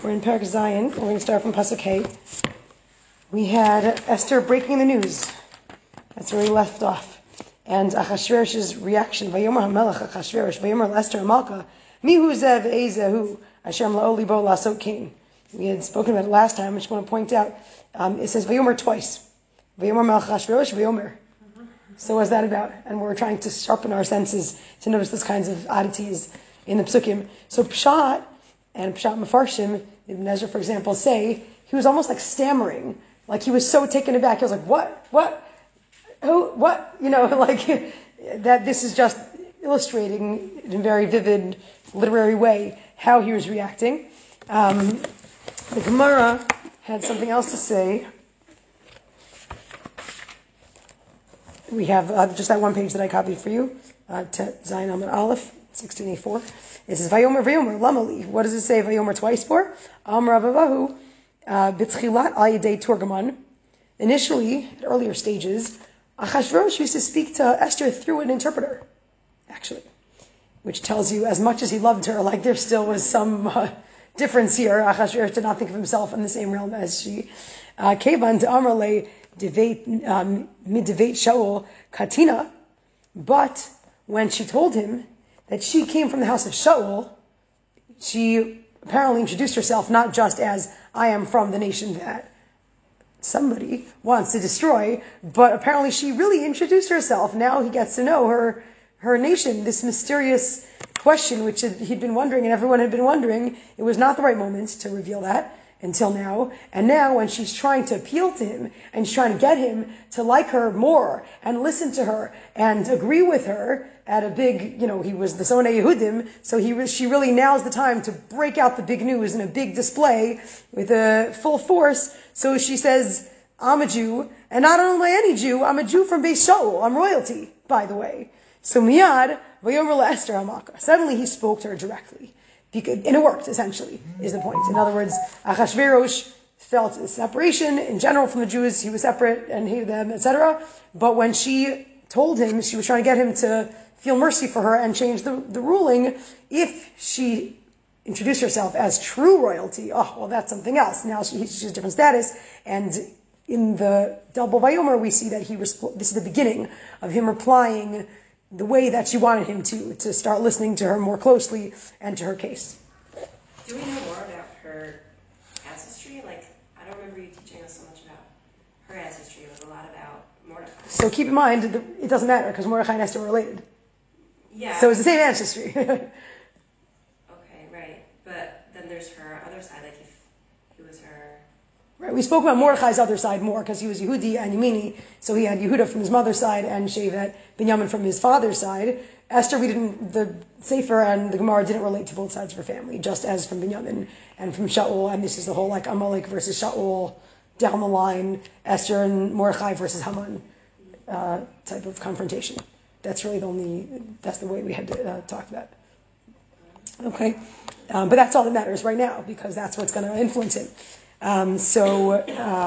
We're in Perek Zayin. We're going to start from Pasuk Hey. We had Esther breaking the news. That's where we left off. And Achashverosh's reaction. Vayomer HaMelech Achashverosh. Vayomer Esther HaMalka. Mihu zev ezehu. Asher mla'o libo la'asot kain. We had spoken about it last time. I just want to point out. It says Vayomer twice. Vayomer Melech Achashverosh. Vayomer. So what's that about? And we're trying to sharpen our senses to notice those kinds of oddities in the Psukim. So Pshat and Pshat Mefarshim, Ibn Ezra, for example, say he was almost like stammering. Like he was so taken aback. He was like, what? Who? What? Like that this is just illustrating in a very vivid literary way how he was reacting. The Gemara had something else to say. We have just that one page that I copied for you, Zayin Amud Aleph, 1684. It says, Vayomer, Lamali. What does it say Vayomer twice for? Amar Avahu, B'tchilat al Yedei Turgaman. Initially, at earlier stages, Achashverosh used to speak to Esther through an interpreter, actually, which tells you as much as he loved her, like there still was some difference here. Achashverosh did not think of himself in the same realm as she. Kevan to Amrle Midivate Shaul Katina, but when she told him that she came from the house of Shaul, she apparently introduced herself not just as I am from the nation that somebody wants to destroy, but apparently she really introduced herself. Now he gets to know her nation, this mysterious question which he'd been wondering and everyone had been wondering. It was not the right moment to reveal that until now. And now when she's trying to appeal to him and she's trying to get him to like her more and listen to her and agree with her at a big, he was the Sonei Yehudim, so she really now's the time to break out the big news in a big display with a full force. So she says, I'm a Jew, and not only any Jew, I'm a Jew from Beis Shaul. I'm royalty, by the way. So Miyad, Vayomer Esther HaMalka. Suddenly he spoke to her directly. And it worked, essentially, is the point. In other words, Achashverosh felt a separation in general from the Jews. He was separate and hated them, etc. But when she told him, she was trying to get him to feel mercy for her and change the ruling. If she introduced herself as true royalty, that's something else. Now she's a different status. And in the double Vayomer, we see that this is the beginning of him replying the way that she wanted him to start listening to her more closely and to her case. Do we know more about her ancestry? I don't remember you teaching us so much about her ancestry. It was a lot about Mordechai. So keep in mind, it doesn't matter because Mordechai and Esther were related. Yeah. So it's the same ancestry. Okay, right. But then there's her other side, if he was her... Right, we spoke about Mordechai's other side more because he was Yehudi and Yemini, so he had Yehuda from his mother's side and Shevet Binyamin from his father's side. Esther, the Sefer and the Gemara didn't relate to both sides of her family, just as from Binyamin and from Shaul, and this is the whole Amalek versus Shaul down the line, Esther and Mordechai versus Haman type of confrontation. That's really that's the way we had to talk about it. Okay? But that's all that matters right now because that's what's going to influence him. So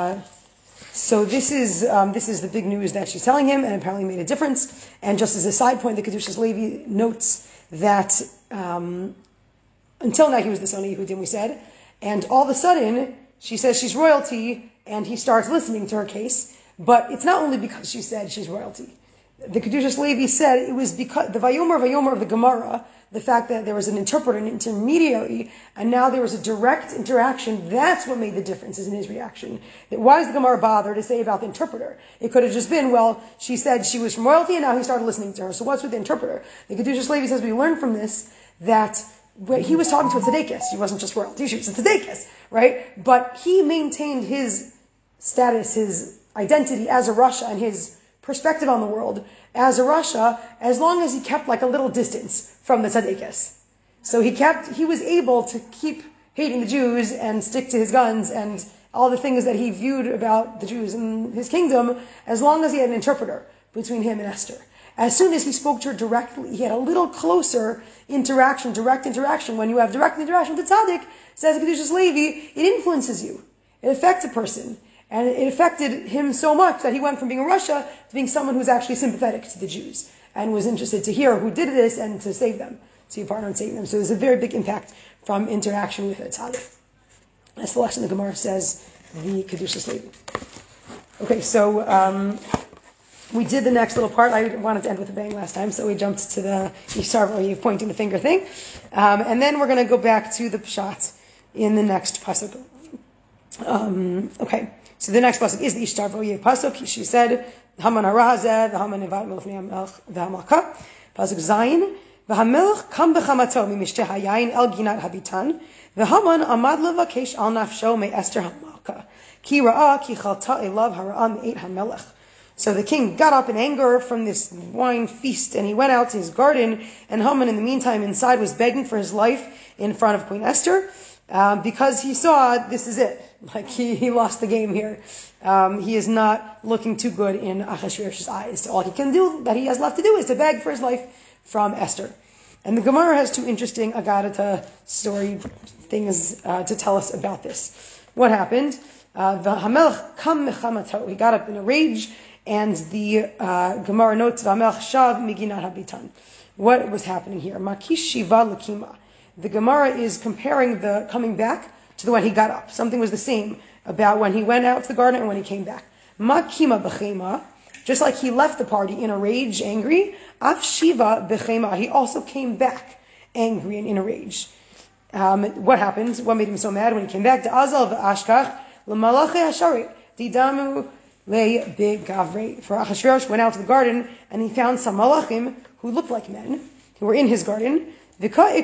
this is the big news that she's telling him, and apparently made a difference. And just as a side point, the Kedushas Levi notes that until now he was the son of Yehudim, we said, and all of a sudden she says she's royalty, and he starts listening to her case. But it's not only because she said she's royalty. The Kedushas Levi said it was because the Vayomer of the Gemara, the fact that there was an interpreter, an intermediary, and now there was a direct interaction, that's what made the differences in his reaction. Why does the Gemara bother to say about the interpreter? It could have just been, she said she was from royalty and now he started listening to her. So what's with the interpreter? The Kedushas Levi says we learn from this that he was talking to a tzedekis. He wasn't just royalty, she was a tzedekis, right? But he maintained his status, his identity as a Rasha and his perspective on the world as a Rasha, as long as he kept a little distance from the tzaddikas. So he was able to keep hating the Jews and stick to his guns and all the things that he viewed about the Jews in his kingdom, as long as he had an interpreter between him and Esther. As soon as he spoke to her directly, he had a little closer interaction, direct interaction. When you have direct interaction with the tzaddik, says Kedushas Levi, it influences you. It affects a person. And it affected him so much that he went from being a Rasha to being someone who was actually sympathetic to the Jews and was interested to hear who did this and to save them, to be a partner in saving them. So there's a very big impact from interaction with a tzaddik. That's the lesson the Gemara says the Kedushas Lady. Okay, so we did the next little part. I wanted to end with a bang last time, so we jumped to the Yishar Oyev pointing the finger thing. And then we're going to go back to the Pshat in the next pasuk. Okay, so the next pasuk is the Yishar Oyev pasuk. She said, Haman harazeh, the Haman nevat melfnei hamelch, the Hamalka. Pasuk Zayin, v'hamelch kam b'chamato mimishteh hayayin el ginat habitan, v'Haman amad levakesh al nafsho me Esther Hamalka, ki ra'ah ki chalta elav hara'ah me'et hamelech. So the king got up in anger from this wine feast and he went out to his garden, and Haman in the meantime inside was begging for his life in front of Queen Esther, because he saw this is it. Like he lost the game here. He is not looking too good in Achashverosh's eyes. All he can do, that he has left to do, is to beg for his life from Esther. And the Gemara has two interesting Agadata story things to tell us about this. What happened? The Hamelch kam mechamato. He got up in a rage, and the Gemara notes Hamelch shav miginat habitan. What was happening here? Makish shiva lakima. The Gemara is comparing the coming back to the when he got up. Something was the same about when he went out to the garden and when he came back. Makima b'chema, just like he left the party in a rage, angry, af shiva b'chema, he also came back angry and in a rage. What happened? What made him so mad when he came back? Da'azal v'ashkach l'malachei hashari didamu le'begavre. For Achashverosh went out to the garden and he found some malachim who looked like men, who were in his garden. They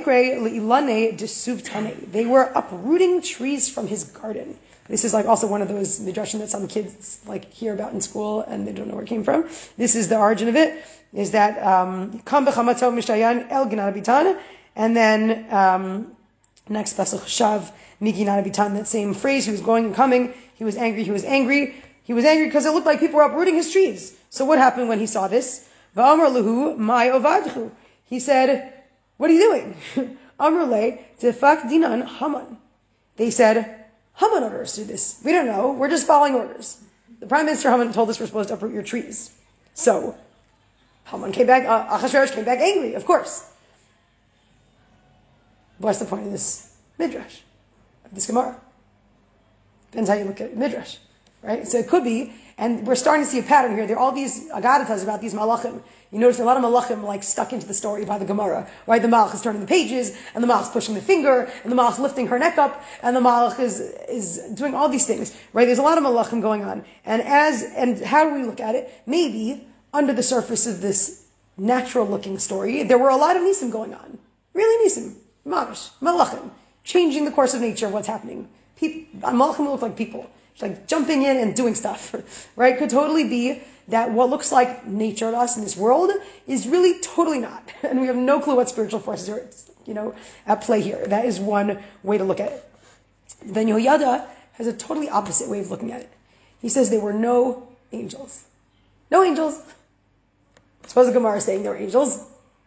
were uprooting trees from his garden. This is like also one of those midrashim that some kids like hear about in school and they don't know where it came from. This is the origin of it, is that kam b'chamato mishtayan el ginat habitan, and then next pasuk shav miginat habitan, that same phrase, he was going and coming, he was angry because it looked like people were uprooting his trees. So what happened when he saw this? V'amar luhu mai ovadchu. He said, what are you doing? Amrulay tefak dinan Haman. They said, Haman orders to do this. We don't know. We're just following orders. The Prime Minister Haman told us we're supposed to uproot your trees. So, Haman came back, Achashverosh came back angry, of course. What's the point of this midrash, of this Gemara? Depends how you look at midrash, right? So it could be, and we're starting to see a pattern here. There are all these agadatas about these malachim. You notice a lot of malachim like stuck into the story by the Gemara, right? The malach is turning the pages, and the malach is pushing the finger, and the malach is lifting her neck up, and the malach is doing all these things, right? There's a lot of malachim going on. And how do we look at it? Maybe under the surface of this natural looking story, there were a lot of nisim going on. Really nisim. Mamash. Malachim. Changing the course of nature of what's happening. Malachim look like people. It's like jumping in and doing stuff, right? Could totally be that what looks like nature to us in this world is really totally not. And we have no clue what spiritual forces are, at play here. That is one way to look at it. Then Yehoyada has a totally opposite way of looking at it. He says there were no angels. No angels. Suppose the Gemara is saying there were angels.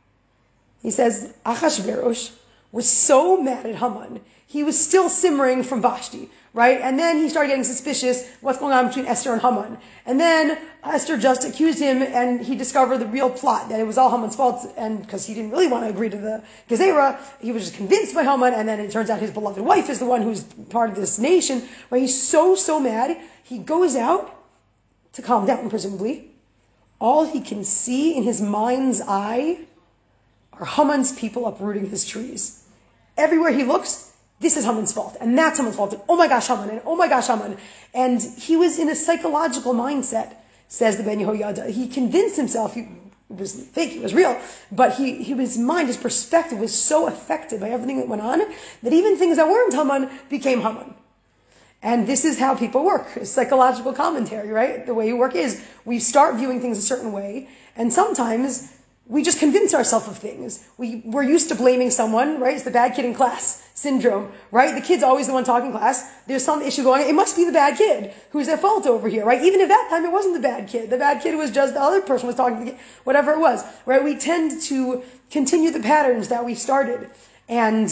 He says Achashverosh was so mad at Haman, he was still simmering from Vashti, right? And then he started getting suspicious, what's going on between Esther and Haman. And then Esther just accused him, and he discovered the real plot, that it was all Haman's fault, and because he didn't really want to agree to the Gezerah, he was just convinced by Haman, and then it turns out his beloved wife is the one who's part of this nation, right? He's so mad, he goes out to calm down, presumably. All he can see in his mind's eye are Haman's people uprooting his trees. Everywhere he looks, this is Haman's fault, and that's Haman's fault, and oh my gosh, Haman, and oh my gosh, Haman. And he was in a psychological mindset, says the Ben Yehoyada. He convinced himself, it was fake, it was real, but his mind, his perspective was so affected by everything that went on, that even things that weren't Haman became Haman. And this is how people work, psychological commentary, right? The way you work is, we start viewing things a certain way, and sometimes we just convince ourselves of things. We're used to blaming someone, right? It's the bad kid in class syndrome, right? The kid's always the one talking in class. There's some issue going on. It must be the bad kid who's at fault over here, right? Even if that time it wasn't the bad kid. The bad kid was just the other person was talking to the kid, whatever it was, right? We tend to continue the patterns that we started and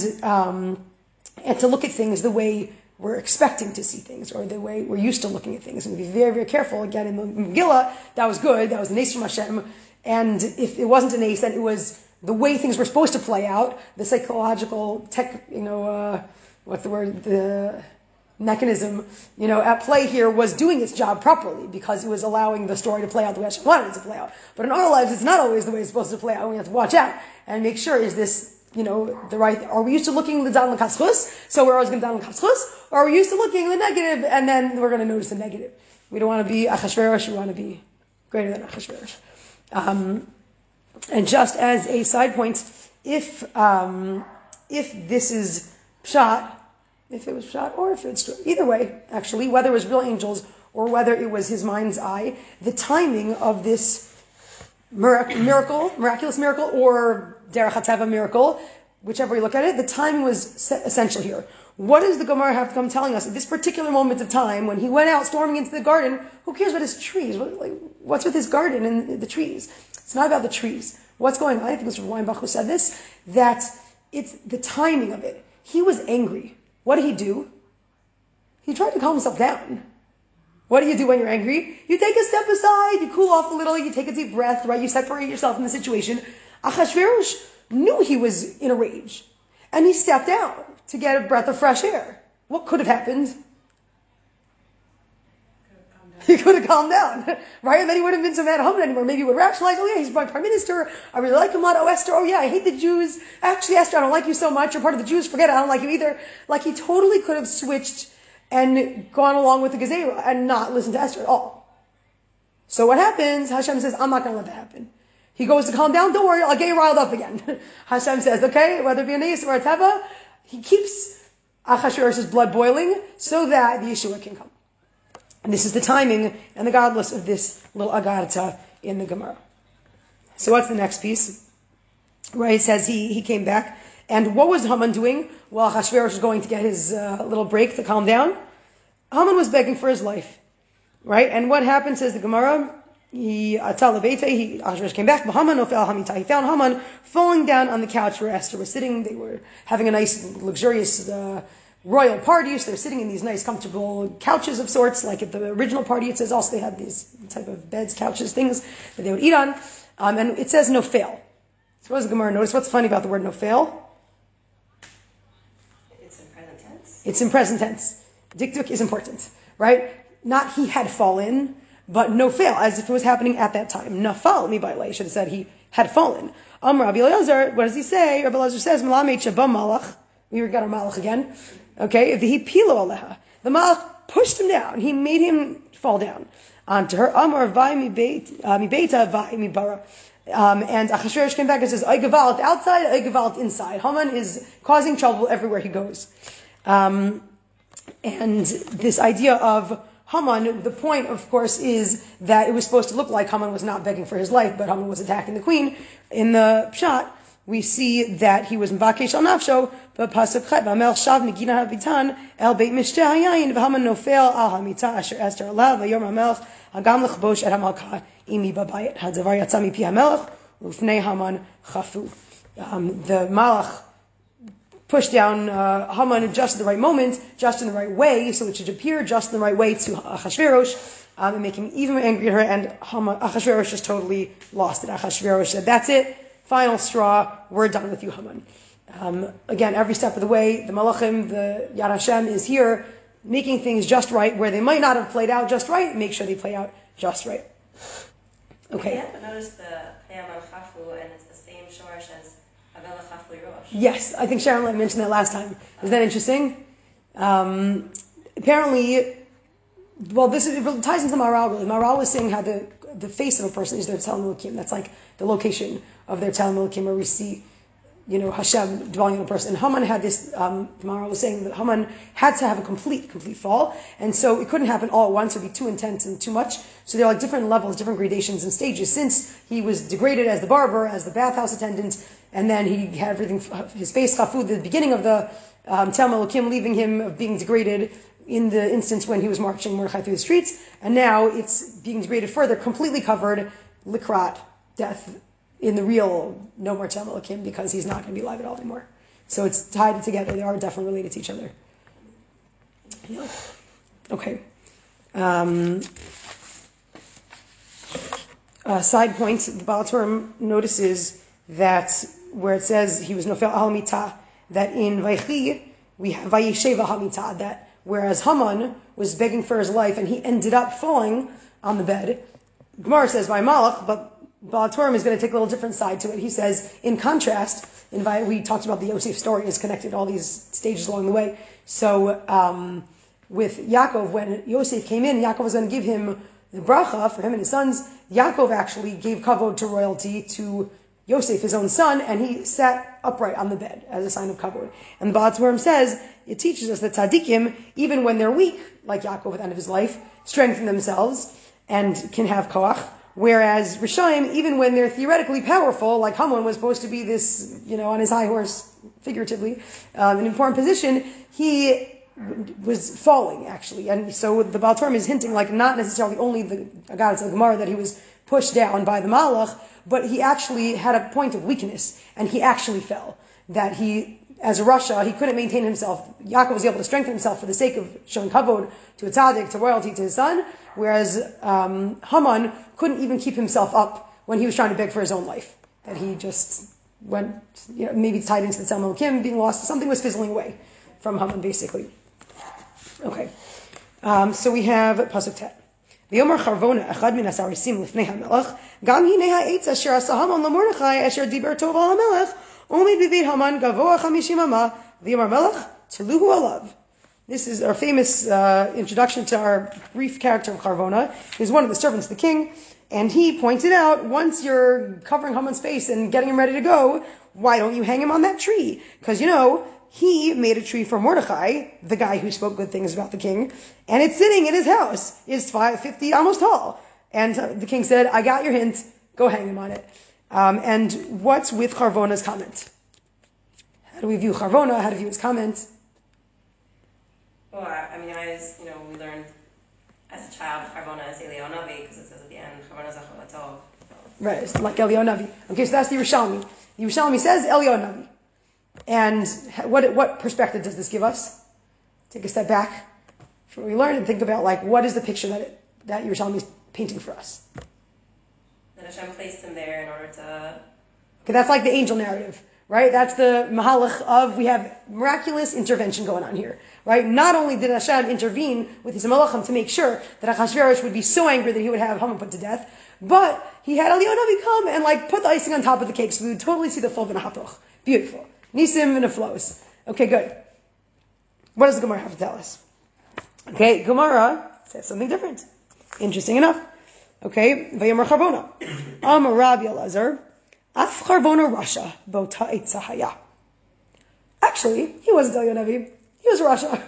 to look at things the way we're expecting to see things, or the way we're used to looking at things. And be very, very careful. Again, in the Megillah, that was good. That was the Nes from Hashem. And if it wasn't an ace, then it was the way things were supposed to play out, the psychological what's the word? mechanism, at play here was doing its job properly because it was allowing the story to play out the way Hashem wanted it to play out. But in our lives, it's not always the way it's supposed to play out. We have to watch out and make sure, is this, the right, are we used to looking the dan l'katzchus, so we're always going to dan l'katzchus, or are we used to looking the negative, and then we're going to notice the negative? We don't want to be Achashverosh, we want to be greater than Achashverosh. And just as a side point, if this is pshat, if it was pshat, or if it's true, either way, actually, whether it was real angels or whether it was his mind's eye, the timing of this miraculous miracle, or derech hateva miracle, whichever you look at it, the timing was essential here. What does the Gemara have to come telling us at this particular moment of time when he went out storming into the garden? Who cares about his trees? What's with his garden and the trees? It's not about the trees. What's going on? I think it was Weinbach who said this, that it's the timing of it. He was angry. What did he do? He tried to calm himself down. What do you do when you're angry? You take a step aside, you cool off a little, you take a deep breath, right? You separate yourself from the situation. Achashverosh knew he was in a rage. And he stepped out to get a breath of fresh air. What could have happened? He could have calmed down, right? And then he wouldn't have been so mad at Haman anymore. Maybe he would rationalize, oh yeah, he's my prime minister. I really like him a lot. Oh, Esther, oh yeah, I hate the Jews. Actually, Esther, I don't like you so much. You're part of the Jews. Forget it. I don't like you either. Like, he totally could have switched and gone along with the Gezerah and not listened to Esther at all. So what happens? Hashem says, I'm not going to let that happen. He goes to calm down. Don't worry, I'll get you riled up again. Hashem says, okay, whether it be a Neis or a Teva, he keeps Achashverosh's blood boiling so that the Yeshua can come. And this is the timing and the godless of this little agarta in the Gemara. So what's the next piece? Where it says he came back. And what was Haman doing while Achashverosh was going to get his little break to calm down? Haman was begging for his life. Right? And what happened, says the Gemara, Achashverosh came back, he found Haman falling down on the couch where Esther was sitting. They were having a nice, luxurious royal party, so they're sitting in these nice, comfortable couches of sorts, like at the original party. It says also they had these type of beds, couches, things that they would eat on. And it says no fail. So what does the Gemara notice? What's funny about the word no fail? It's in present tense. It's in present tense. Dikduk is important, right? Not he had fallen, but no fail, as if it was happening at that time. Nafal mi ba'ilei, should have said he had fallen. Rabbi Eliezer, what does he say? Rabbi Eliezer says, Malamet sheba malach. We got our malach again. Okay, the pilo aleha. The malach pushed him down. He made him fall down onto her. Amar vai mi beita vai mi bara. And Achashverosh came back and says, "Ay gevalt outside, ay gevalt inside." Haman is causing trouble everywhere he goes. And this idea of Haman, the point, of course, is that it was supposed to look like Haman was not begging for his life, but Haman was attacking the queen. In the Pshat, we see that he was mvakesh al nafsho, but pasuk chet v'amel shav migina habitan el beit mishteh hayayin v'haman nofel al hamita asher Esther alav v'yom hamelch hagam lechbosh et hamalka imi babayit hadavar yatsa mipi hamelch ufnei Haman chafu. The malach pushed down Haman just at the right moment, just in the right way, so it should appear just in the right way to Achashverosh, and make him even angrier, and Achashverosh just totally lost it. Achashverosh said, that's it, final straw, we're done with you, Haman. Again, every step of the way, the Malachim, the Yad Hashem is here, making things just right, where they might not have played out just right, make sure they play out just right. Okay. You have to notice the Peyam al-Chafu, and it's the same shorish as Havel al-Chafu Rosh. Yes, I think Sharon mentioned that last time. Is that interesting? Apparently, well, it ties into Maharal really. Maharal was saying how the face of a person is their Tel Milikim. That's like the location of their Tel Milikim, where we see, Hashem dwelling in a person. And Haman had this, Maharal was saying that Haman had to have a complete fall, and so it couldn't happen all at once. It would be too intense and too much. So there are like different levels, different gradations and stages. Since he was degraded as the barber, as the bathhouse attendant, and then he had everything, his face chafu, the beginning of the Tel Milikim, leaving him of being degraded in the instance when he was marching Mordechai through the streets, and now it's being degraded further, completely covered, likrat, death, in the real no more Tel Milikim, because he's not going to be alive at all anymore. So it's tied together. They are definitely related to each other. Yeah. Okay. Side point, the Baal Turim notices that where it says he was nofel al mitah, that in Vaychi we have Vayesheva hamita, that whereas Haman was begging for his life and he ended up falling on the bed. Gemara says by Malach, but Baal Turim is going to take a little different side to it. He says, in contrast, we talked about the Yosef story is connected all these stages along the way. So with Yaakov, when Yosef came in, Yaakov was going to give him the bracha for him and his sons. Yaakov actually gave kavod to royalty to Yosef, his own son, and he sat upright on the bed as a sign of kavod. And the Baal Turim says, it teaches us that tzaddikim, even when they're weak, like Yaakov at the end of his life, strengthen themselves and can have koach. Whereas Rishaim, even when they're theoretically powerful, like Haman was supposed to be this, on his high horse, figuratively, an important position, he was falling, actually. And so the Baal Turim is hinting, like, not necessarily only the Agadah of Gemara that he was pushed down by the Malach, but he actually had a point of weakness, and he actually fell. That he, as a Rasha, he couldn't maintain himself. Yaakov was able to strengthen himself for the sake of showing kavod to a tzaddik, to royalty, to his son, whereas Haman couldn't even keep himself up when he was trying to beg for his own life. That he just went, maybe tied into the Tzelem Elokim, being lost. Something was fizzling away from Haman, basically. Okay. So we have Pasuk Tet. V'yomer Charvona echad min asarisim lifnei hamelech gam hinei ha'etz asher asa Haman lemordechai asher diber tov al hamelech omid b'beit Haman gavoa 50 amah v'yomer melech tluhu alav. This is our famous introduction to our brief character of Charvona. He's one of the servants of the king, and he pointed out, once you're covering Haman's face and getting him ready to go, why don't you hang him on that tree? Because, he made a tree for Mordechai, the guy who spoke good things about the king, and it's sitting in his house. It's 50 almost tall. And the king said, I got your hint, go hang him on it. And what's with Charvona's comment? How do we view Charvona? How do we view his comment? Well, we learned as a child, Charvona is Eliyahu Navi, because it says at the end, Charvona Zachor Latov. Right, it's like Eliyahu Navi. Okay, so that's the Yerushalmi. The Yerushalmi says Eliyahu Navi. And what perspective does this give us? Take a step back from what we learned and think about, what is the picture that Yerushalmi is painting for us? That Hashem placed him there in order to... Okay, that's like the angel narrative, right? That's the mahalach of, we have miraculous intervention going on here, right? Not only did Hashem intervene with his malachim to make sure that Achashverosh would be so angry that he would have Haman put to death, but he had Eliyahu Navi come and put the icing on top of the cake so we would totally see the full v'nahapoch. Beautiful. Nisim and flows. Okay, good. What does the Gemara have to tell us? Okay, Gemara says something different. Interesting enough. Okay, Vayomer Charvona. Amar Rabbi Elazar, Af Charvona Rasha, Bota Eitzahaya. Actually, he wasn't Eliyahu Navi. He was Rasha.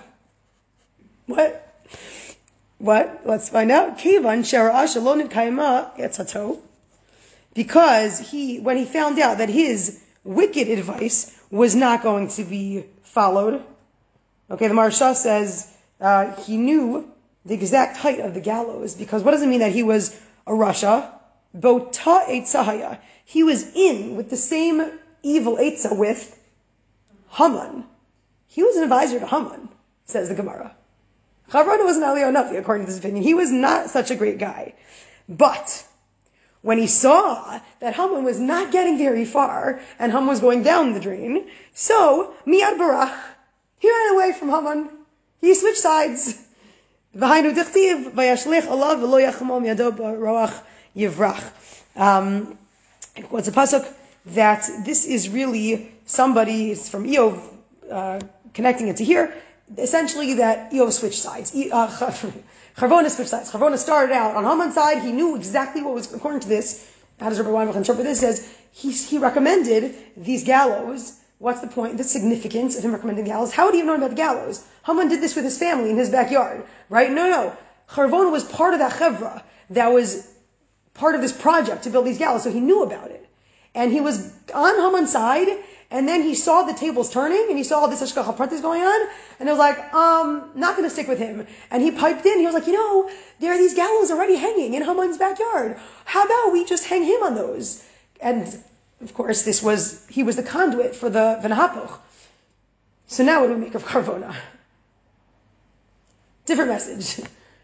What? Let's find out. Kevan Shara'asha Lo Nitkaima Etzato. Because when he found out that his wicked advice was not going to be followed. Okay, the Maharsha says he knew the exact height of the gallows, because what does it mean that he was a Rasha? Bota Eitzahaya. He was in with the same evil Eitzah with Haman. He was an advisor to Haman, says the Gemara. Charvona was an Eliyahu Navi, according to this opinion. He was not such a great guy. But when he saw that Haman was not getting very far, and Haman was going down the drain, so, miyad barach, he ran away from Haman. He switched sides. V'hainu dichtiv, v'yashlich alav, v'lo yachamo miyado b'roach yivrach. What's a pasuk? That this is really somebody, it's from Eov, connecting it to here, essentially that Eov switched sides. Charvona switched sides. Charvona started out on Haman's side. He knew exactly what was, according to this, how does Rabbi Weinbach interpret this? Says he recommended these gallows. What's the point? The significance of him recommending gallows? How would he have known about the gallows? Haman did this with his family in his backyard, right? No. Charvona was part of that chevra that was part of this project to build these gallows, so he knew about it. And he was on Haman's side, and then he saw the tables turning, and he saw this hashgacha pratis going on, and it was like, not going to stick with him. And he piped in, he was like, there are these gallows already hanging in Haman's backyard. How about we just hang him on those? And, of course, he was the conduit for the v'nahapoch. So now what do we make of Charvona? Different message.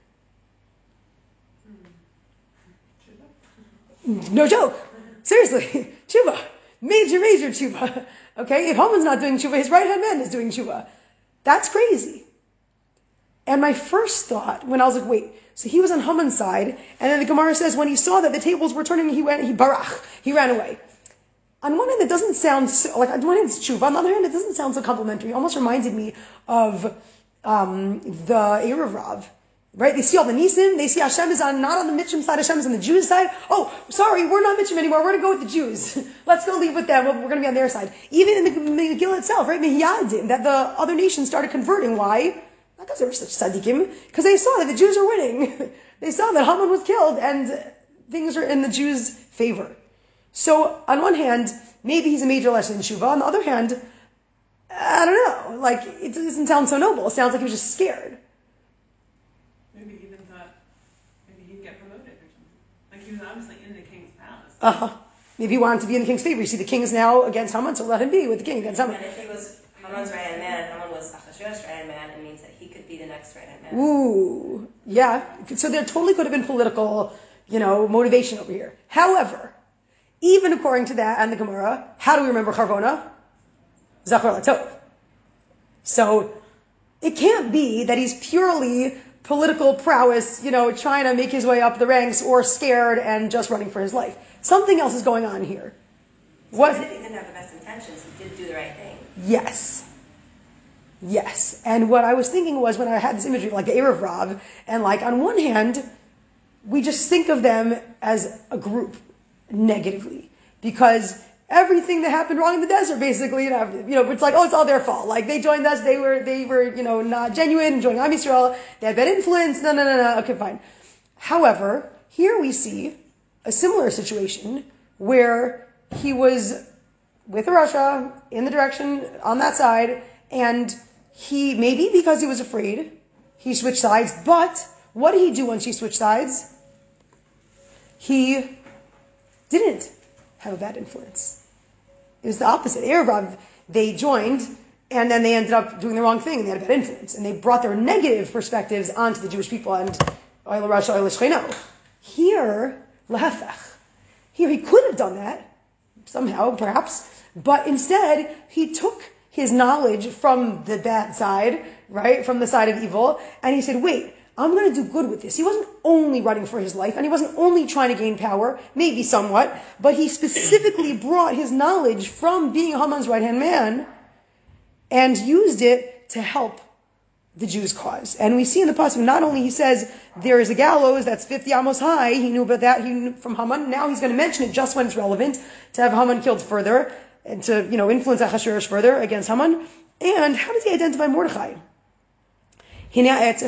No joke. Seriously. Tshuva. Major tshuva. Okay? If Haman's not doing tshuva, his right-hand man is doing tshuva. That's crazy. And my first thought, when I was like, wait, so he was on Haman's side, and then the Gemara says when he saw that the tables were turning, he barach, he ran away. On one hand, it doesn't sound so, like, on one hand it's tshuva, on the other hand, it doesn't sound so complimentary. It almost reminded me of the Erev Rav. Right? They see all the Nisim, they see Hashem is not on the Mitchum side, Hashem is on the Jews' side. Oh, sorry, we're not Mitchum anymore, we're going to go with the Jews. Let's go leave with them, we're going to be on their side. Even in the Megillah itself, right? Mehiyadim, that the other nations started converting. Why? Not because they were such tzaddikim, because they saw that the Jews are winning. They saw that Haman was killed, and things are in the Jews' favor. So, on one hand, maybe he's a major lesson in Shuvah. On the other hand, I don't know, like, it doesn't sound so noble. It sounds like he was just scared. Maybe he even thought maybe he'd get promoted or something. Like, he was obviously in the king's palace. Maybe he wanted to be in the king's favor. You see, the king is now against Haman, so let him be with the king against Haman. And if he was Haman's right-hand man, Haman was Achashverosh's right-hand man, it means that he could be the next right-hand man. Ooh, yeah. So there totally could have been political, motivation over here. However, even according to that and the Gemara, how do we remember Charvona? Zachor Latov. So it can't be that he's purely political prowess, trying to make his way up the ranks, or scared and just running for his life. Something else is going on here. So even if he didn't have the best intentions, he did do the right thing. Yes. And what I was thinking was, when I had this imagery of like the Erev Rav, and like on one hand, we just think of them as a group negatively, because everything that happened wrong in the desert, basically, it's like, oh, it's all their fault. Like, they joined us, they were, not genuine, joining Am Yisrael, they had bad influence, no, okay, fine. However, here we see a similar situation where he was with Russia, in the direction, on that side, and he, maybe because he was afraid, he switched sides, but what did he do once he switched sides? He didn't have a bad influence. It was the opposite. Erev Rav, they joined, and then they ended up doing the wrong thing, and they had a bad influence. And they brought their negative perspectives onto the Jewish people, and Oil Rasha, Oil Shcheno. Here, Lahafach. Here he could have done that, somehow, perhaps, but instead, he took his knowledge from the bad side, right, from the side of evil, and he said, wait, I'm going to do good with this. He wasn't only running for his life, and he wasn't only trying to gain power, maybe somewhat, but he specifically brought his knowledge from being Haman's right-hand man and used it to help the Jews' cause. And we see in the Pasuk, not only he says, there is a gallows that's 50 amos high, he knew about that, he knew from Haman, now he's going to mention it just when it's relevant, to have Haman killed further, and to, influence Achashverosh further against Haman. And how does he identify Mordechai? Why do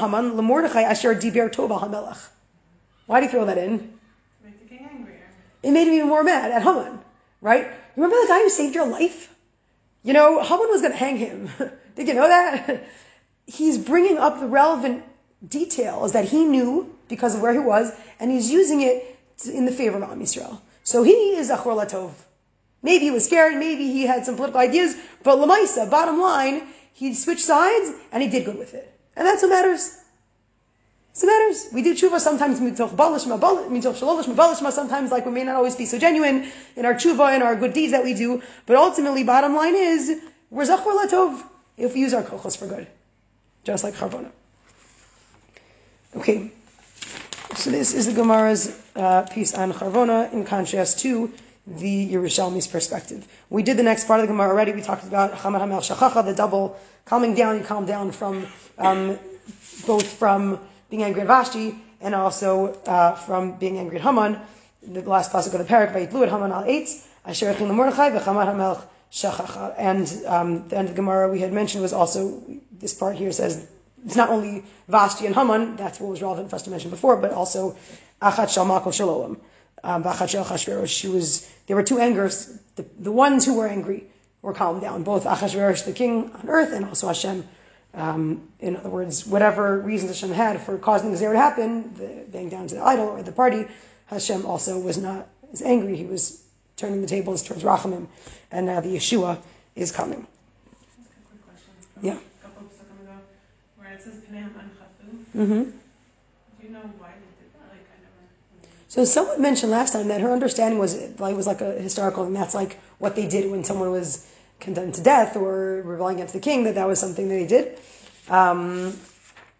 you throw that in? Make the king angrier. It made him even more mad at Haman, right? Remember the guy who saved your life? Haman was going to hang him. Did you know that? He's bringing up the relevant details that he knew because of where he was, and he's using it in the favor of Am Yisrael. So he is Achor Latov. Maybe he was scared, maybe he had some political ideas, but Lamaisa, bottom line, he switched sides, and he did good with it. And that's what matters. That's what matters. We do tshuva sometimes mitoch balishma, mitoch shalolishma, balishma, sometimes like we may not always be so genuine in our tshuva and our good deeds that we do, but ultimately, bottom line is, we're zachor latov if we use our kochos for good. Just like Charvona. Okay. So this is the Gemara's piece on Charvona in contrast to the Yerushalmi's perspective. We did the next part of the Gemara already. We talked about Hamad Hamel Shachacha, the double calming down. You calm down from both from being angry at Vashti and also from being angry at Haman. The last pasuk of the parak, Vayitlu et Haman al eitz asher echin leMordechai v'Hamad Hamel Shachacha. And the end of the Gemara we had mentioned was also, this part here says, it's not only Vashti and Haman, that's what was relevant for us to mention before, but also Achat Shal Malko Shalom. There were two angers. The ones who were angry were calmed down. Both Achashverosh, the king on earth, and also Hashem. In other words, whatever reasons Hashem had for causing the Gezerah to happen, the bang down to the idol or the party, Hashem also was not as angry. He was turning the tables towards Rachamim, and now the Yeshua is coming. Just a quick question. Yeah. A couple of seconds ago, where it says Pnei Haman Chafu. Mm-hmm. Do you know why they did that? Like, I never. So someone mentioned last time that her understanding was like a historical, and that's like what they did when someone was condemned to death or rebelling against the king, that was something that they did.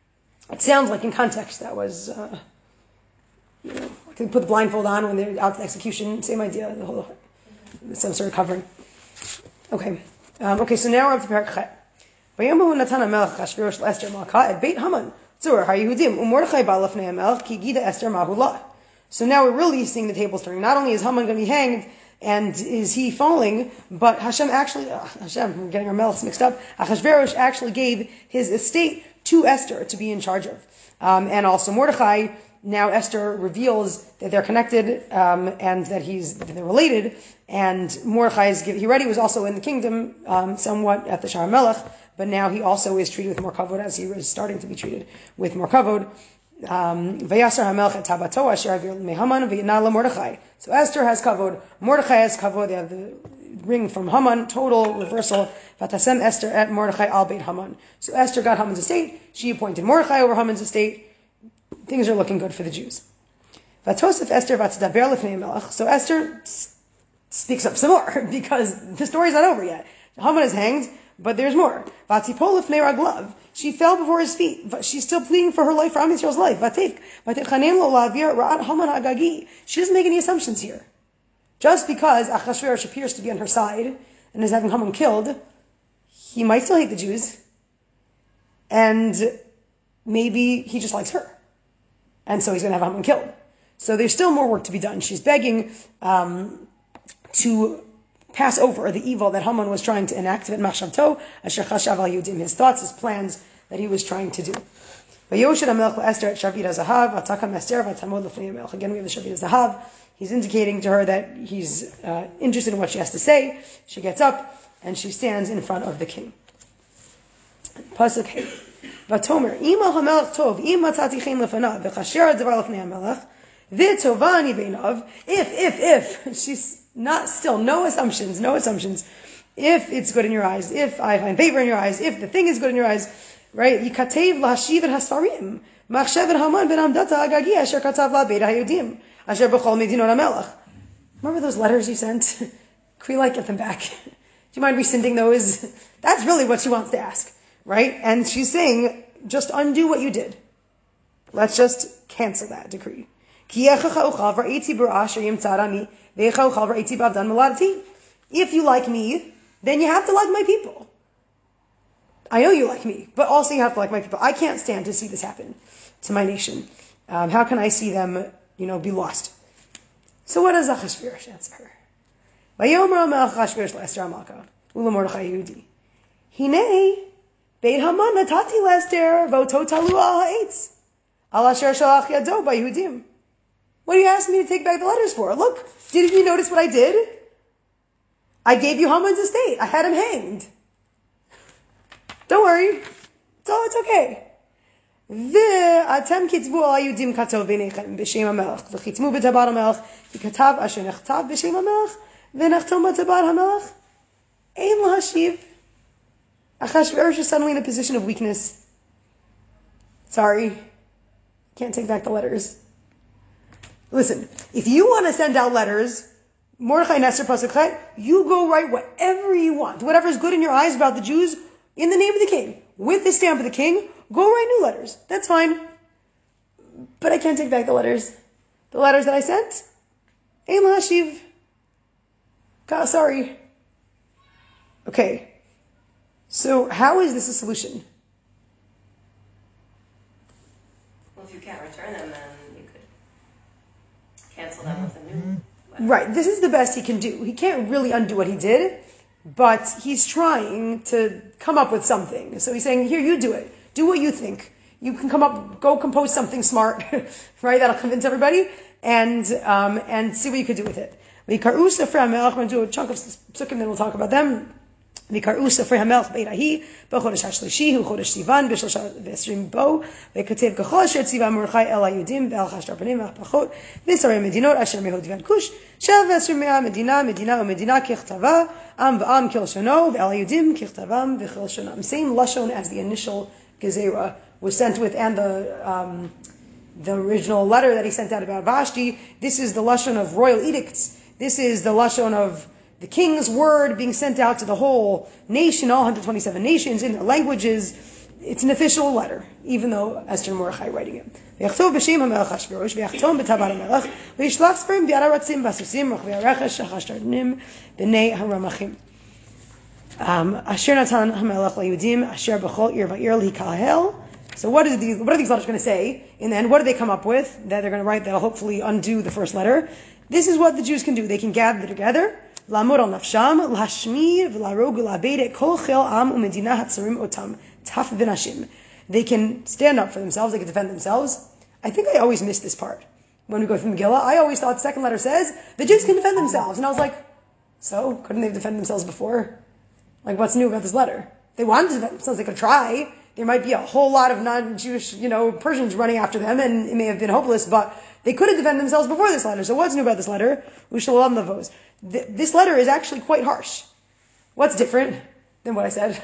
It sounds like in context that was, like they put the blindfold on when they're out to execution. Same idea, the whole, some sort of covering. Okay. So now we're up to Parak Chet. ויאמרו נתן המלך אחשוורוש לאסתר מלכה את בית המן צור היהודים ומרדכי בא לפני המלך כי גידה אסתר מהו לה. So now we're really seeing the tables turning. Not only is Haman going to be hanged and is he falling, but Hashem actually, we're getting our melechs mixed up, Achashverosh actually gave his estate to Esther to be in charge of. And also Mordechai, now Esther reveals that they're connected, and that they're related, and Mordechai he already was also in the kingdom, somewhat at the Shar Melech, but now he also is treated with more kavod as he was starting to be treated with more kavod. Vayasar HaMelech et Tabato asher avir meHaman v'yitna leMordechai. So Esther has kavod, Mordechai has kavod. They have the ring from Haman, total reversal. Vatasem Esther et Mordechai al Beit Haman. So Esther got Haman's estate. She appointed Mordechai over Haman's estate. Things are looking good for the Jews. Vatosef Esther vatdaber lefnei Melech. So Esther speaks up some more because the story's not over yet. Haman is hanged, but there's more. Vatipol lefnei raglav. She fell before his feet. She's still pleading for her life, for Am Yisrael's life. She doesn't make any assumptions here. Just because Achashverosh appears to be on her side and is having Haman killed, he might still hate the Jews. And maybe he just likes her. And so he's going to have Haman killed. So there's still more work to be done. She's begging to pass over the evil that Haman was trying to enact, his thoughts, his plans that he was trying to do. Again, we have the Shavit Zahav. He's indicating to her that he's interested in what she has to say. She gets up and she stands in front of the king. Pasuk Hey. Vatomer, Ima HaMelech Tov, Ima Tatichem Lefanav, V'chasher HaDavar Lefnei HaMelech, V'tovani Beinav, if, she's not still, no assumptions. If it's good in your eyes, if I find favor in your eyes, if the thing is good in your eyes, right? Yikatev Lashiv et Hasarim, Machshev et Haman ben Amdata Agagi, Asher Katav La Beit HaYudim, Asher B'chol Medinot HaMelech. Remember those letters you sent? Can we get them back? Do you mind rescinding those? That's really what she wants to ask, right? And she's saying, just undo what you did. Let's just cancel that decree. If you like me, then you have to like my people. I know you like me, but also you have to like my people. I can't stand to see this happen to my nation. How can I see them, be lost? So what does Achashverosh answer her? Vayomer HaMelech Achashverosh le'Esther HaMalka u'leMordechai Yehudi. Hinei Beit Haman natati le'Esther v'oto talu al ha'etz al asher shalach yado b'Yehudim. What do you ask me to take back the letters for? Look, didn't you notice what I did? I gave you Haman's estate. I had him hanged. Don't worry. It's okay. Ve'atem kitvu al Yehudim katov b'nechem b'shem HaMelech v'chitmu b'tabar HaMelech v'katav asher nechtav b'shem HaMelech v'nechtom b'tabar HaMelech ein lahashiv. Achashverosh is suddenly in a position of weakness. Sorry. Can't take back the letters. Listen, if you want to send out letters, Mordechai and Esther Pasuk Chet, you go write whatever you want. Whatever's good in your eyes about the Jews, in the name of the king, with the stamp of the king, go write new letters. That's fine. But I can't take back the letters. The letters that I sent, Ein Lahashiv. Sorry. Okay. So how is this a solution? Well, if you can't return them, then you could cancel them with a new letter. Right. This is the best he can do. He can't really undo what he did, but he's trying to come up with something. So he's saying, here, you do it. Do what you think. You can go compose something smart, right? That'll convince everybody, and see what you could do with it. I'm going to do a chunk of psukim, then we'll talk about them. ויקראו ספרי המלך בית ההיא בחודש השלישי הוא חודש סיוון ב13 בו וכתב ככל אשר ציווה מרדכי אל היהודים ואל חשדרבנים והפחות ושרי המדינות אשר מהוד ועד כוש 17 מדינה ומדינה ככתבה עם ועם כלשונו ואל היהודים ככתבם וכלשונם. Same lashon as the initial gezerah was sent with, and the original letter that he sent out about Vashti. This is the lashon of royal edicts. This is the lashon of the king's word being sent out to the whole nation, all 127 nations in their languages. it's an official letter, even though Esther and Mordechai are writing it. ויכתוב בשם המלך אחשוורוש, ויחתום בטבעת המלך, וישלח ספרים ביד הרצים והסוסים, רוכבי הרכש, החשדנים, בני הרמחים. אשר נתן המלך ליהודים, אשר בכל עיר ועיר להיקהל. So what are these letters going to say? In the end, what do they come up with that they're going to write that'll hopefully undo the first letter? This is what the Jews can do. They can gather together, לעמוד על נפשם, להשמיד ולהרוג ולאבד את כל חיל עם ומדינה הצרים אותם, טף ונשים. They can stand up for themselves, they can defend themselves. I think I always miss this part. When we go through Megillah, I always thought the second letter says, the Jews can defend themselves. And I was like, so? Couldn't they defend themselves before? Like, what's new about this letter? They wanted to defend themselves, they could try. There might be a whole lot of non-Jewish, Persians running after them, and it may have been hopeless, but they could have defended themselves before this letter. So what's new about this letter? This letter is actually quite harsh. What's different than what I said?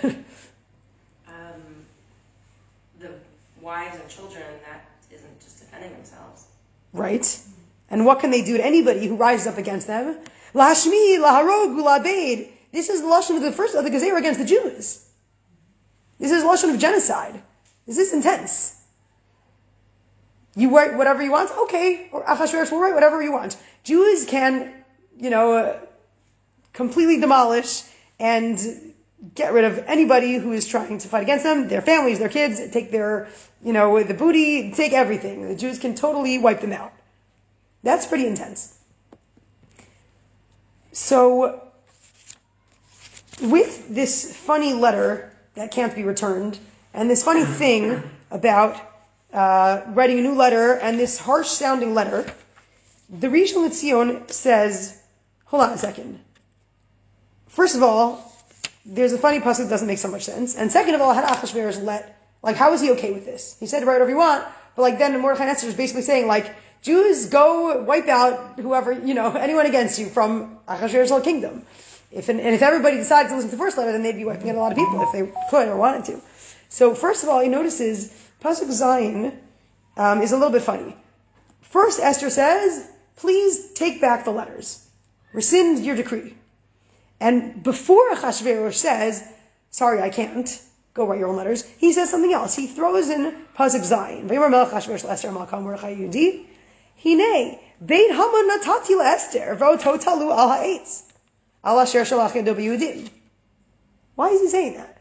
The wives and children, that isn't just defending themselves. Right. And what can they do to anybody who rises up against them? Lahashmi, laharog, ulabed. This is the lashon of the first of the Gezerah against the Jews. This is a lashon of genocide. This is intense. You write whatever you want, okay, or Achashverosh will write whatever you want. Jews can, completely demolish and get rid of anybody who is trying to fight against them, their families, their kids, take their, the booty, take everything. The Jews can totally wipe them out. That's pretty intense. So, with this funny letter that can't be returned, and this funny thing about writing a new letter and this harsh-sounding letter, the Rishon LeZion says, hold on a second. First of all, there's a funny pasuk that doesn't make so much sense. And second of all, how did Achashverosh how is he okay with this? He said, write whatever you want, but then Mordechai and Esther is basically saying, Jews, go wipe out whoever, anyone against you from Achashverosh's whole kingdom. If everybody decided to listen to the first letter, then they'd be wiping out a lot of people if they could or wanted to. So first of all, he notices pasuk Zayin is a little bit funny. First, Esther says, please take back the letters. Rescind your decree. And before Achashverosh says, sorry, I can't, go write your own letters, he says something else. He throws in pasuk Zayin. Vayomer melech Achashverosh le'Esther malka Mordechai Yehudi. Hinei, Beit Haman natati le'Esther, v'oto talu al ha'etz. Al asher shalach yado b'Yehudim. Why is he saying that?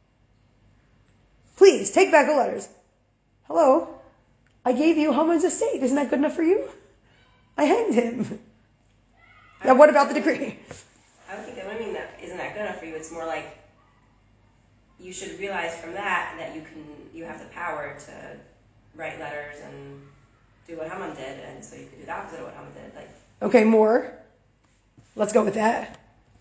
Please, take back the letters. Hello? I gave you Haman's estate. Isn't that good enough for you? I hanged him. Now what about the decree? I would think that women isn't that good enough for you. It's more like you should realize from that you have the power to write letters and do what Haman did, and so you could do the opposite of what Haman did. Okay, more. Let's go with that.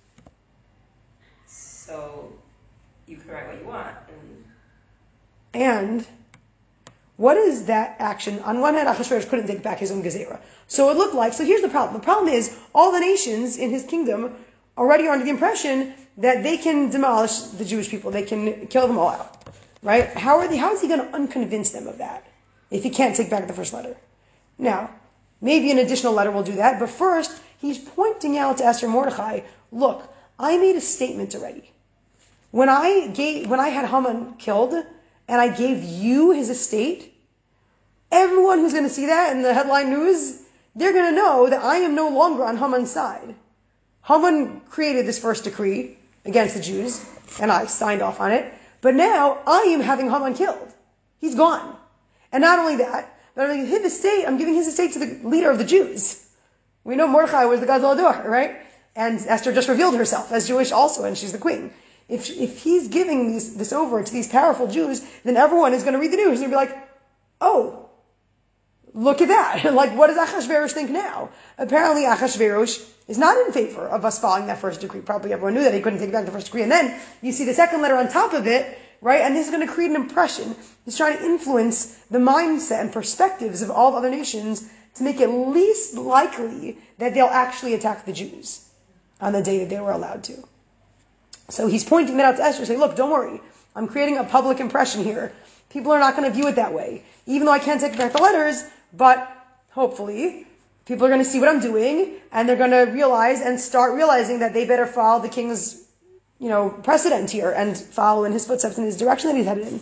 So you can write what you want. And what is that action? On one hand, Achashverosh couldn't take back his own Gezerah. So it looked like, so here's the problem. The problem is, all the nations in his kingdom already are under the impression that they can demolish the Jewish people. They can kill them all out. Right? How is he going to unconvince them of that if he can't take back the first letter? Now, maybe an additional letter will do that, but first, he's pointing out to Esther and Mordechai, look, I made a statement already. When I had Haman killed, and I gave you his estate, everyone who's going to see that in the headline news, they're going to know that I am no longer on Haman's side. Haman created this first decree against the Jews, and I signed off on it, but now I am having Haman killed. He's gone. And not only that, but I'm giving his estate to the leader of the Jews. We know Mordechai was the Gadol Hador, right? And Esther just revealed herself as Jewish also, and she's the queen. If he's giving this over to these powerful Jews, then everyone is going to read the news and be like, oh, look at that. What does Achashverosh think now? Apparently Achashverosh is not in favor of us following that first decree. Probably everyone knew that he couldn't take back the first decree. And then you see the second letter on top of it, right? And this is going to create an impression. He's trying to influence the mindset and perspectives of all the other nations to make it least likely that they'll actually attack the Jews on the day that they were allowed to. So he's pointing that out to Esther, saying, look, don't worry. I'm creating a public impression here. People are not going to view it that way. Even though I can't take back the letters, but hopefully people are going to see what I'm doing, and they're going to realize and start realizing that they better follow the king's, precedent here and follow in his footsteps in his direction that he's headed in.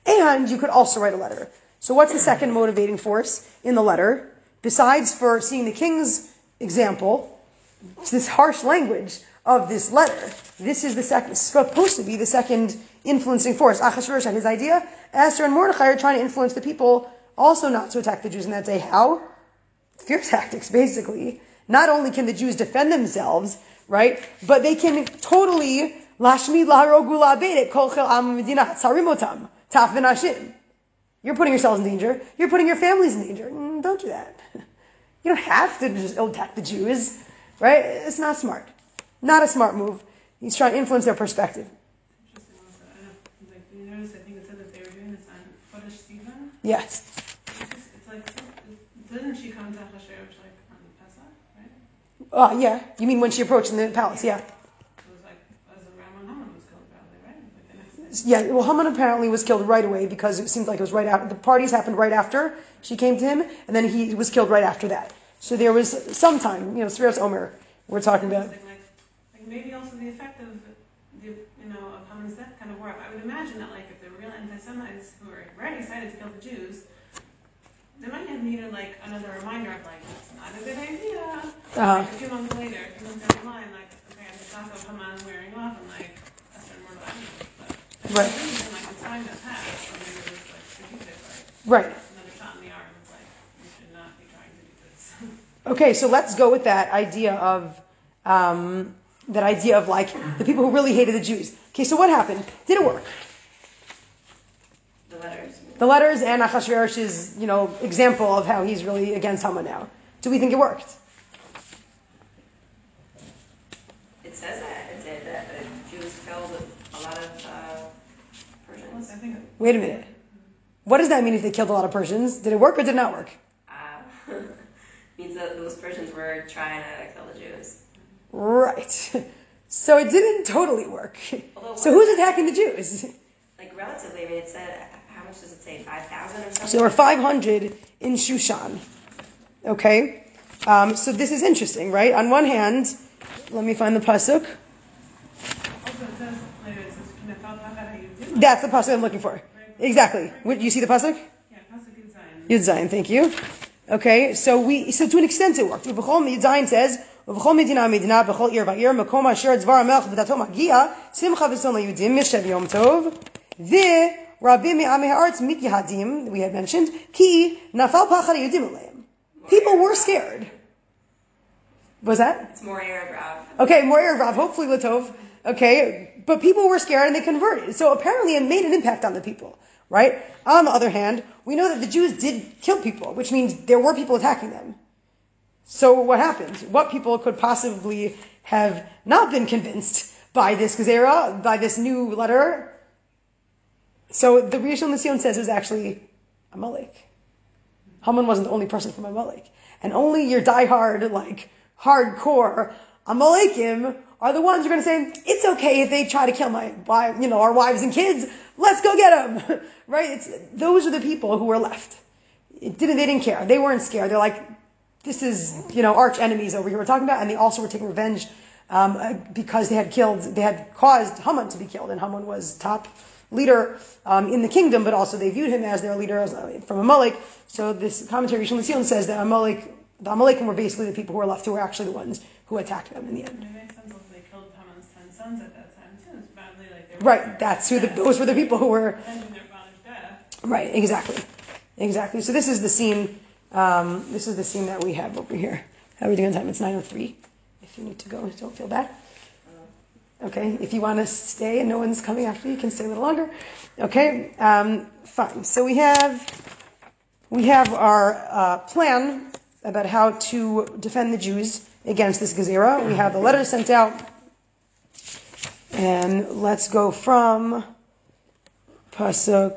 And you could also write a letter. So what's the second motivating force in the letter? Besides for seeing the king's example, this harsh language of this letter, this is the second, supposed to be the second influencing force. Achashverosh had his idea. Esther and Mordechai are trying to influence the people also not to attack the Jews in that day. How? Fear tactics, basically. Not only can the Jews defend themselves, right, but they can totally lashmid laharogu la'abed kol chel am medina hatzarimotam taf v'nashim. You're putting yourselves in danger. You're putting your families in danger. Don't do that. You don't have to just attack the Jews, right? It's not smart. Not a smart move. He's trying to influence their perspective. Interesting also. I don't know, like, you notice, I think it said that they were doing this on Chodesh Sivan. Yes. It's like, didn't she come to Achashverosh like on Pesach, right? Yeah. You mean when she approached in the palace? Yeah. It was like, as around when Haman was killed, probably, right? Like the next day. Yeah. Well, Haman apparently was killed right away because it seemed like it was right after. The parties happened right after she came to him, and then he was killed right after that. So there was some time, Sfiras Omer, we're talking about. Like maybe also the effect of of Haman's death kind of wore off. I would imagine that like if the real anti-Semites who were very excited to kill the Jews, they might have needed like another reminder of like it's not a good idea. Like, a few months later, a few months down the line, like okay, the shock of Haman wearing off and like Esther and Mordecai. But Right. for some reason, like the time that passed, or maybe it was like strategic, like Right. another shot in the arm of like we should not be trying to do this. Okay, so let's go with that idea of like the people who really hated the Jews. Okay, so what happened? Did it work? The letters. The letters and Achashverosh's, example of how he's really against Haman now. Do we think it worked? It says that it did that the Jews killed a lot of Persians. I think Wait a minute. What does that mean if they killed a lot of Persians? Did it work or did it not work? Means that those Persians were trying to kill the Jews. Right. So it didn't totally work. So who's attacking the Jews? Like relatively, I mean, it said, how much does it say, 5,000 or something? So there were 500 in Shushan. Okay? So this is interesting, right? On one hand, let me find the pasuk. also it says later it says Kinefal Pachad HaYudim. That's the pasuk I'm looking for. Exactly. You see the pasuk? Yeah, Pasuk Yud Zayin. Yud Zayin, thank you. Okay, so to an extent it worked. B'chol Yud Zayin says, "B'chol medina medina b'chol ir va'ir makom asher dvar hamelech v'dato magia simcha v'son la'Yehudim mishev yom tov the rabim me'amei ha'aretz mityahadim," we had mentioned, ki nafal pachad Yehudim aleim. People were scared. Was that? It's more Erev Rav. Okay, more Erev Rav, hopefully Latov. Okay, but people were scared and they converted. So apparently it made an impact on the people, right? On the other hand, we know that the Jews did kill people, which means there were people attacking them. So what happened? What people could possibly have not been convinced by this Gezerah, by this new letter? So the Rishon LeZion says it was actually Amalek. Haman wasn't the only person from Amalek. And only your diehard, hardcore Amalekim are the ones who are going to say, it's okay if they try to kill our wives and kids. Let's go get them. Right? Those are the people who were left. They didn't care. They weren't scared. They're like, this is, arch enemies over here we're talking about. And they also were taking revenge, because they had caused Haman to be killed. And Haman was top leader, in the kingdom, but also they viewed him as their leader from Amalek. So this commentary, Rishon LeZion, says that the Amalekim were basically the people who were left, who were actually the ones who attacked them in the end. It makes sense also they killed Haman's 10 sons at that time too. It's badly like they were Right, those were the people who were... avenging their father's death. Right, exactly. So this is the scene, that we have over here. How are we doing on time? It's 9:03. If you need to go, don't feel bad. Okay, if you want to stay and no one's coming after you can stay a little longer. Okay, fine. So we have our plan about how to defend the Jews against this Gezerah. We have the letters sent out. And let's go from Pasuk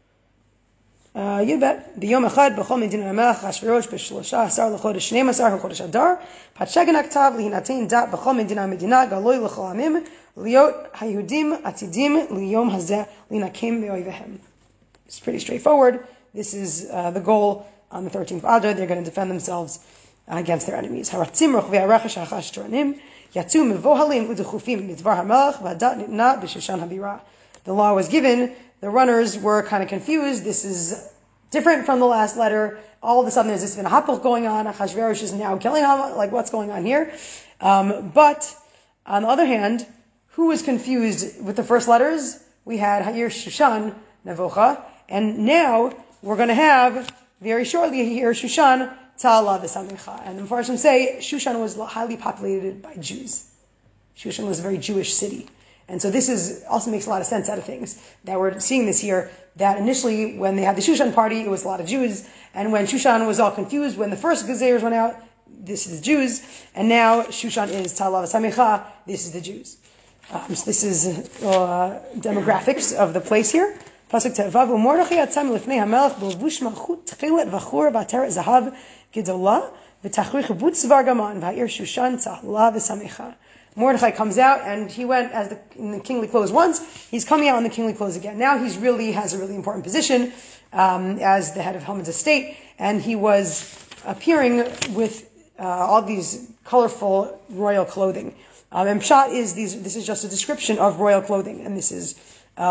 Yudbet. B'yom echad b'chol medina hamelech Achashverosh b'shlosha asar l'chodesh shneim asar ha'chodesh Adar patshegen haktav lihinatein dat b'chol medina medina galoi l'chol amim liot hayudim atidim liyom hazeh linakim me'oivehem. It's pretty straightforward. This is the goal on the 13th of Adar. They're going to defend themselves against their enemies. Haratzim rochvei harachash hachashtronim yatzu mevohalim udechufim midvar hamelech v'adat nitna b'shushan habira. The law was given the runners were kind of confused. This is different from the last letter. All of a sudden there's this hapuk going on. Achashverosh is now killing Haman. Like, what's going on here? But on the other hand, who was confused with the first letters? We had Hayir Shushan Nevocha, and now we're going to have very shortly Hayir Shushan Ta'ala V'Samecha. And the Mepharshim say Shushan was highly populated by Jews. Shushan was a very Jewish city. And so this also makes a lot of sense out of things. That we're seeing this here, that initially when they had the Shushan party, it was a lot of Jews. And when Shushan was all confused, when the first Gezeiros went out, this is the Jews. And now Shushan is Ta'ala V'Samecha, this is the Jews. So this is demographics of the place here. Pasuk Tevav, Mordechai yatzam lifnei hamelech b'levush malchut tchilet v'chur v'ateret zahav gedolah v'tachrich butz v'argaman v'ha'ir Shushan Ta'ala V'Samecha. Mordechai comes out, and he went in the kingly clothes once. He's coming out in the kingly clothes again. Now he's has a really important position as the head of Haman's estate, and he was appearing with all these colorful royal clothing. And Pshat is this is just a description of royal clothing, and this is,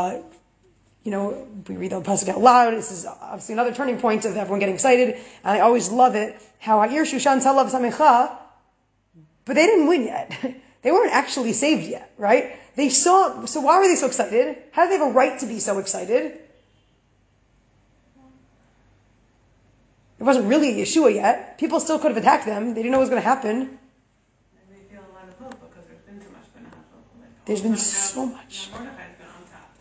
we read the pasuk out loud. This is obviously another turning point of everyone getting excited, and I always love it how Ha'ir Shushan Ta'ala V'Samecha, but they didn't win yet. They weren't actually saved yet, right? So why were they so excited? How did they have a right to be so excited? It wasn't really Yeshua yet. People still could have attacked them. They didn't know what was going to happen. And they feel a lot of hope because there's been so much There's been so much. Now Mordechai's been on top.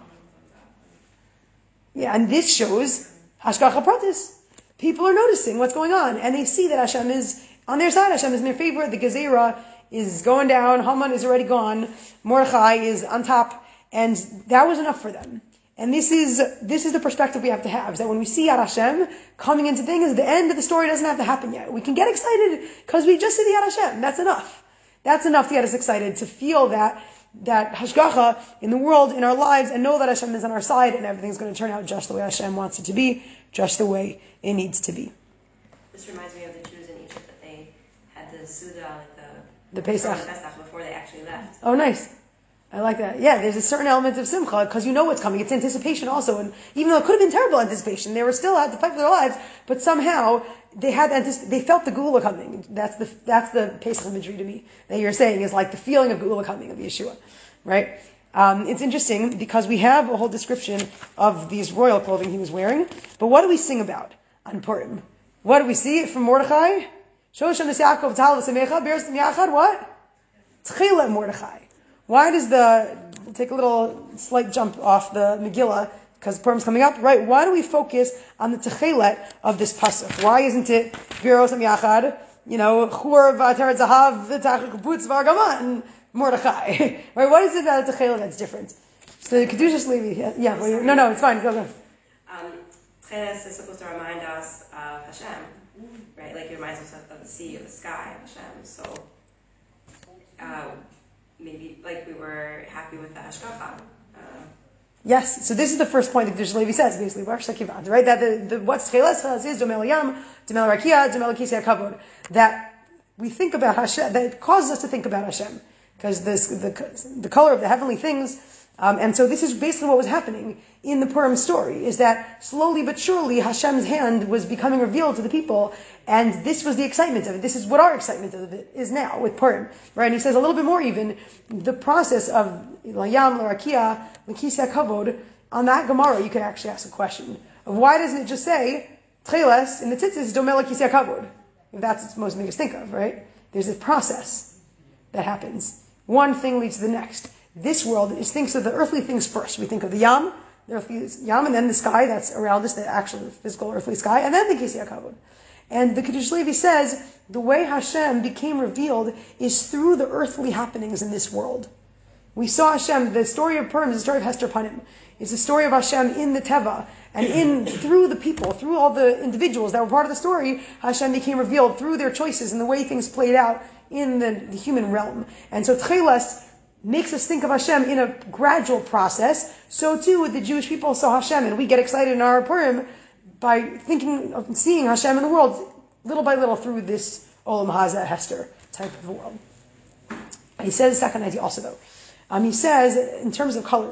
Yeah, and this shows Hashgacha Pratis. People are noticing what's going on, and they see that Hashem is on their side. Hashem is in their favor. The Gezerah is going down. Haman is already gone. Mordechai is on top, and that was enough for them. And this is the perspective we have to have, is that when we see Yad Hashem coming into things, the end of the story doesn't have to happen yet. We can get excited because we just see the Yad Hashem. That's enough. That's enough to get us excited, to feel that hashgacha in the world, in our lives, and know that Hashem is on our side, and everything's going to turn out just the way Hashem wants it to be, just the way it needs to be. This reminds me of the Jews in Egypt, that they had the Suda, the Pesach before they actually left. Oh, nice. I like that. Yeah, there's a certain element of simcha because you know what's coming. It's anticipation also, and even though it could have been terrible anticipation, they were still had to fight for their lives. But somehow they felt the Geula coming. That's the Pesach imagery to me that you're saying is like the feeling of Geula coming, of Yeshua, right? It's interesting because we have a whole description of these royal clothing he was wearing. But what do we sing about on Purim? What do we see from Mordechai? Shoshan Yaakov Tal V'Samecha Beres Yachad. What? Tchilat Mordechai. Why does we'll take a little slight jump off the Megillah, because Purim's coming up, right? Why do we focus on the Techelet of this pasuk? Why isn't it Beros Yachad, Chur V'Ateret Zahav V'Tachrik Butz V'Argaman, Mordechai? Right? What is it about the Techelet that's different? So the Kedushas Levi, no, it's fine, go. Techelet is supposed to remind us of Hashem, right? Like it reminds us of the sea, of the sky, of Hashem. So, maybe like we were happy with the Hashgacha. Yes, so this is the first point that Kedushas Levi says, basically, right? That what's Techelet is Domel Yam, Domel Rakia, Domel Kisei Kavod. That we think about Hashem, that it causes us to think about Hashem. Because the color of the heavenly things, and so this is basically what was happening in the Purim story, is that slowly but surely Hashem's hand was becoming revealed to the people, and this was the excitement of it. This is what our excitement of it is now with Purim, right? And he says a little bit more even, the process of Layam, Larakia, Lakisya Kavod, on that Gemara you could actually ask a question of why doesn't it just say, Tcheles, in the tzitzis, Domel Lakisya Kavod? If that's what most make us think of, right? There's this process that happens. One thing leads to the next. This world thinks of the earthly things first. We think of the Yam, and then the sky that's around us, the actual physical earthly sky, and then the Kisei HaKavod. And the Kedushas Levi says the way Hashem became revealed is through the earthly happenings in this world. We saw Hashem. The story of Purim is the story of Hester Panim. It's the story of Hashem in the Teva, and through the people, through all the individuals that were part of the story, Hashem became revealed through their choices and the way things played out in the human realm. And so Tcheles makes us think of Hashem in a gradual process. So too the Jewish people saw Hashem, and we get excited in our Purim by thinking of seeing Hashem in the world little by little through this Olam Hazeh Hester type of world. He says a second idea also though. He says in terms of colors,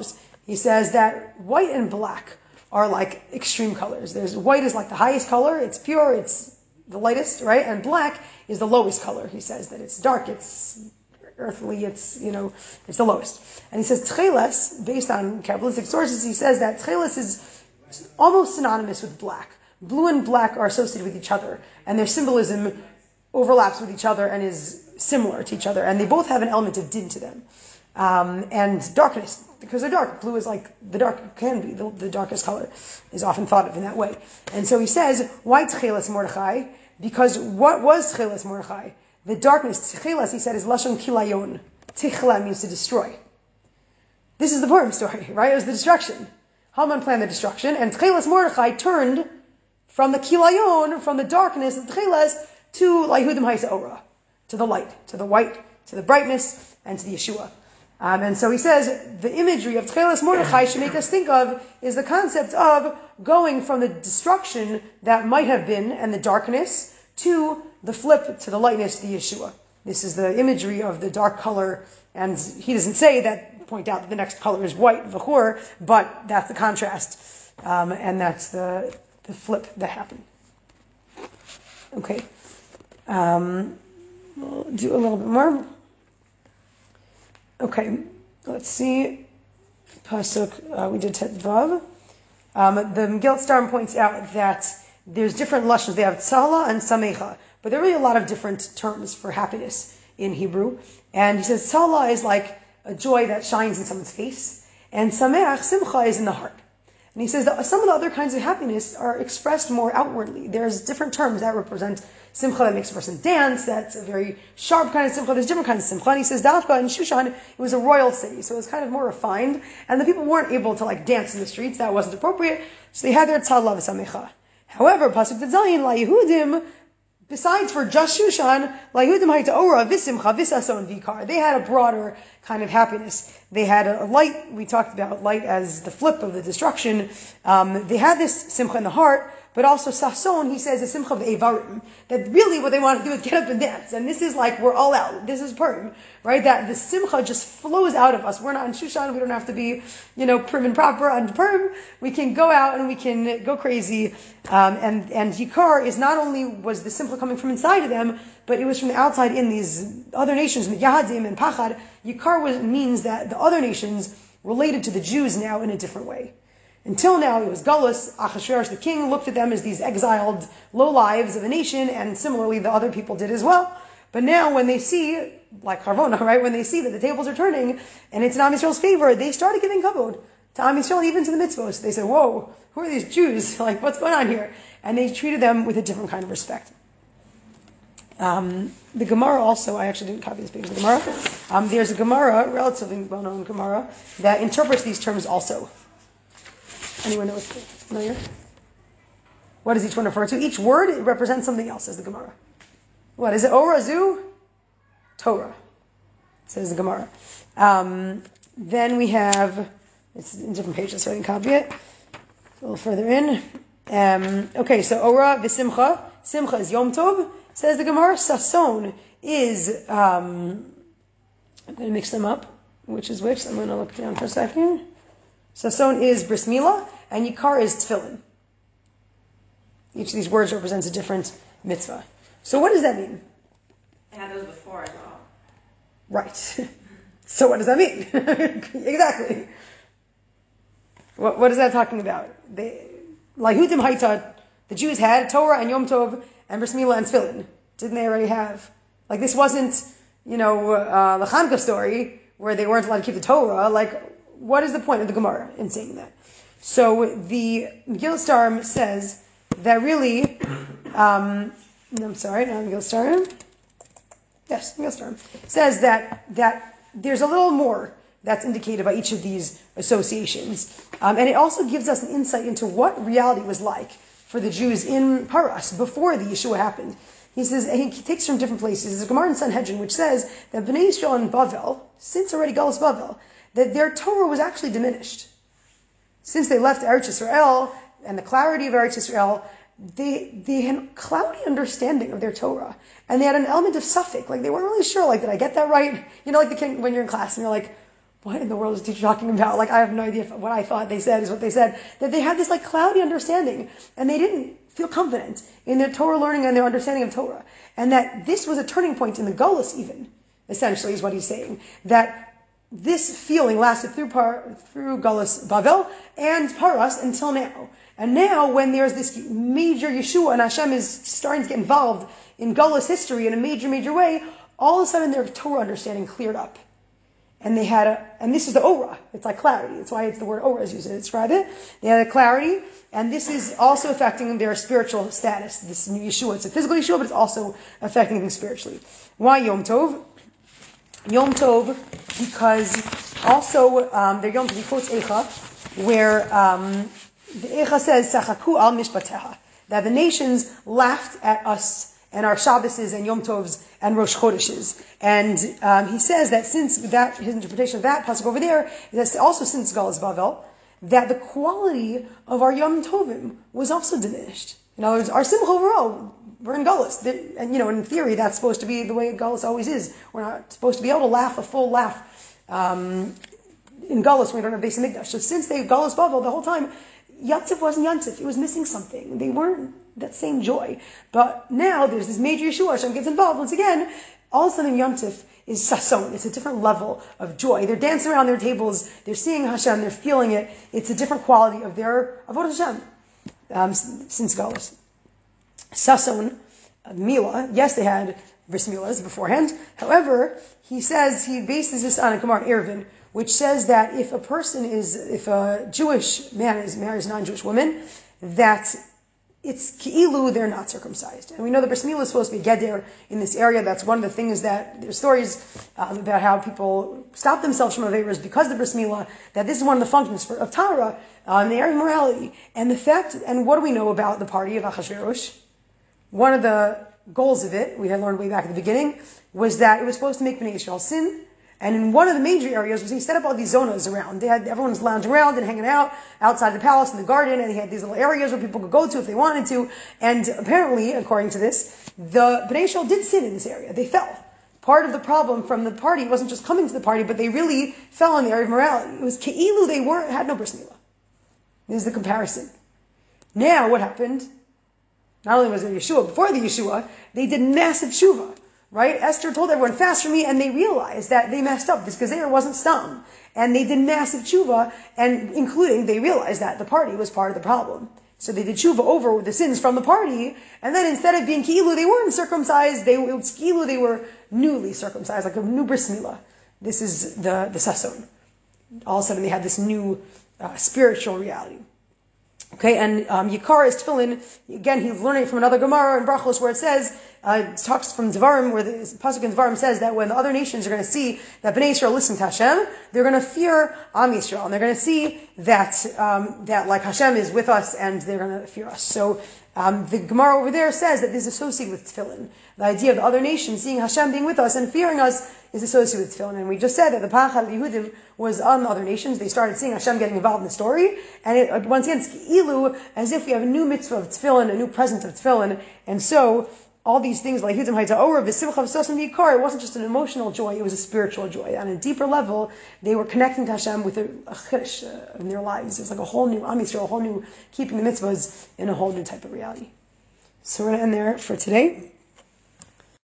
He says that white and black are like extreme colors. White is like the highest color, it's pure, it's the lightest, right? And black is the lowest color. He says that it's dark, it's earthly, it's the lowest. And he says tcheles, based on Kabbalistic sources, he says that tcheles is almost synonymous with black. Blue and black are associated with each other, and their symbolism overlaps with each other and is similar to each other, and they both have an element of din to them. And darkness, because they're dark. Blue is like the dark, can be the darkest color, is often thought of in that way. And so he says, why Tcheles Mordechai? Because what was Tcheles Mordechai? The darkness, Tcheles, he said, is Lashon Kilayon. Tichla means to destroy. This is the Purim story, right? It was the destruction. Haman planned the destruction, and Tcheles Mordechai turned from the Kilayon, from the darkness of Tcheles, to Lahudim Haisa Ora, to the light, to the white, to the brightness, and to the Yeshua. And so he says, the imagery of Tcheles Mordechai should make us think of is the concept of going from the destruction that might have been and the darkness to the flip, to the lightness, the Yeshua. This is the imagery of the dark color, and he doesn't say that, point out that the next color is white, v'chur, but that's the contrast, and that's the flip that happened. Okay. We'll do a little bit more. Okay, let's see. Pasuk, we did Tet Vav. The Megillat Star points out that there's different lashons. They have tzala and samecha, but there are really a lot of different terms for happiness in Hebrew. And he says tzala is like a joy that shines in someone's face, and sameach, simcha, is in the heart. And he says that some of the other kinds of happiness are expressed more outwardly. There's different terms that represent simcha that makes a person dance. That's a very sharp kind of simcha. There's different kinds of simcha. And he says Dafka in Shushan, it was a royal city, so it was kind of more refined. And the people weren't able to dance in the streets. That wasn't appropriate. So they had their tzala v'samecha. However, Pasuk Tetzayin, La Yehudim, besides for just Shushan, La Yehudim Haita Ora, Visimcha, Visason, Vikar. They had a broader kind of happiness. They had a light, we talked about light as the flip of the destruction. They had this simcha in the heart, but also sason, he says, a simcha of evarim. That really what they want to do is get up and dance. And this is we're all out. This is Purim, right? That the simcha just flows out of us. We're not in Shushan. We don't have to be, prim and proper on Purim. We can go out and we can go crazy. And Yikar is not only was the simcha coming from inside of them, but it was from the outside in these other nations, Yahadim and Pachad. Yikar means that the other nations related to the Jews now in a different way. Until now, it was Galus. Achashverosh, the king, looked at them as these exiled lowlives of a nation, and similarly the other people did as well. But now when they see, like Harvona, right, when they see that the tables are turning, and it's in Am Yisrael's favor, they started giving kavod to Am Yisrael, even to the mitzvos. They said, whoa, who are these Jews? What's going on here? And they treated them with a different kind of respect. The Gemara also, I actually didn't copy this page of the Gemara. There's a Gemara, relatively well-known Gemara, that interprets these terms also. Anyone know what's familiar? What does each one refer to? Each word represents something else, says the Gemara. What is it? Ora, Zu? Torah, says the Gemara. Then we have, it's in different pages, so I didn't copy it. A little further in. Okay, so Ora, V'simcha. Simcha is Yom Tov. Says the Gemara. Sason is, I'm going to mix them up. Which is which? I'm going to look down for a second. Sason is Bris Milah, and Yikar is Tefillin. Each of these words represents a different mitzvah. So what does that mean? I had those before as well. Right. So what does that mean? Exactly. What is that talking about? Lahudim Haita, the Jews had Torah and Yom Tov and Bris Milah and Tefillin. Didn't they already have? This wasn't, the Chanukah story where they weren't allowed to keep the Torah. What is the point of the Gemara in saying that? So the Megillat Star says that really, I'm sorry, not Megillat Star. Yes, Megillat Star says that there's a little more that's indicated by each of these associations, and it also gives us an insight into what reality was like for the Jews in Paras before the Yeshua happened. He says, he takes from different places. There's a Gemara in Sanhedrin which says that Bnei Yisrael in Bavel, since already Galus Bavel, that their Torah was actually diminished. Since they left Eretz Yisrael and the clarity of Eretz Yisrael, they had a cloudy understanding of their Torah. And they had an element of suffix. They weren't really sure, did I get that right? Like the king, when you're in class and you're like, what in the world is the teacher talking about? Like, I have no idea if what I thought they said is what they said. That they had this like cloudy understanding, and they didn't feel confident in their Torah learning and their understanding of Torah. And that this was a turning point in the Golus even, essentially, is what he's saying. That this feeling lasted through Golus Bavel and Paras until now. And now, when there's this major Yeshua and Hashem is starting to get involved in Golus history in a major, major way, all of a sudden their Torah understanding cleared up. And they had and this is the Ora. It's like clarity. That's why it's the word Ora is used to describe it. They had a clarity, and this is also affecting their spiritual status. This new Yeshua, it's a physical Yeshua, but it's also affecting them spiritually. Why Yom Tov? Yom Tov, because also their Yom Tov, he quotes Eicha, where the Eicha says, Sachaku al mishpateha, that the nations laughed at us and our Shabbases and Yom Tovs and Rosh Chodeshes. And he says that since that, his interpretation of that pasuk over there, is that also since Galus Bavel, that the quality of our Yom Tovim was also diminished. In other words, our Simcha overall, we're in Galus. And in theory, that's supposed to be the way Galus always is. We're not supposed to be able to laugh a full laugh in Galus when we don't have Beis Hamikdash. So since they Galus Bavel the whole time, Yantif wasn't Yantif. It was missing something. They weren't that same joy. But now there's this major Yeshua. Hashem gets involved. Once again, all of a sudden Yantif is sason. It's a different level of joy. They're dancing around their tables. They're seeing Hashem. They're feeling it. It's a different quality of their Avodah Hashem since Galus. Sason, Mila. Yes, they had bris milas beforehand. However, he bases this on a Gemara in Eruvin, which says that if a Jewish man marries a non-Jewish woman, that it's ki'ilu they're not circumcised. And we know the bris milah is supposed to be geder in this area. That's one of the things that there's stories about how people stop themselves from averas because of the bris milah, that this is one of the functions of Tara in the area of morality. And what do we know about the party of Achashverosh? One of the goals of it, we had learned way back at the beginning, was that it was supposed to make Bnei Yisrael sin. And in one of the major areas was he set up all these zonas around. Everyone was lounging around and hanging out outside the palace in the garden, and he had these little areas where people could go to if they wanted to. And apparently, according to this, the Bnei Yisrael did sin in this area. They fell. Part of the problem from the party wasn't just coming to the party, but they really fell in the area of morality. It was ke'ilu they had no bris milah. This is the comparison. Now, what happened? Not only was there Yeshua, before the Yeshua, they did massive tshuva. Right? Esther told everyone, fast for me, and they realized that they messed up. This Gezer wasn't stam. And they did massive tshuva, and including, they realized that the party was part of the problem. So they did tshuva over the sins from the party, and then instead of being ki'ilu, they weren't circumcised, ki'ilu, they were newly circumcised, like a new bris milah. This is the sason. All of a sudden they had this new spiritual reality. Okay, and Yikar is tefillin. Again, he's learning from another Gemara in Brachos where it says, it talks from Devarim, where the pasuk in Devarim says that when the other nations are going to see that Bnei Yisrael listen to Hashem, they're going to fear Am Yisrael, and they're going to see that like Hashem is with us, and they're going to fear us. So the Gemara over there says that this is associated with tefillin. The idea of the other nations seeing Hashem being with us and fearing us is associated with tefillin. And we just said that the Pachad Yehudim was on the other nations. They started seeing Hashem getting involved in the story. And once again, it's ilu, as if we have a new mitzvah of tefillin, a new presence of tefillin. And so, all these things like Yehudim Hayta'orah, V'simcha V'sosim Yikar, it wasn't just an emotional joy, it was a spiritual joy. On a deeper level, they were connecting to Hashem with a chiddush in their lives. It was like a whole new Am Yisrael, a whole new keeping the mitzvahs in a whole new type of reality. So we're going to end there for today.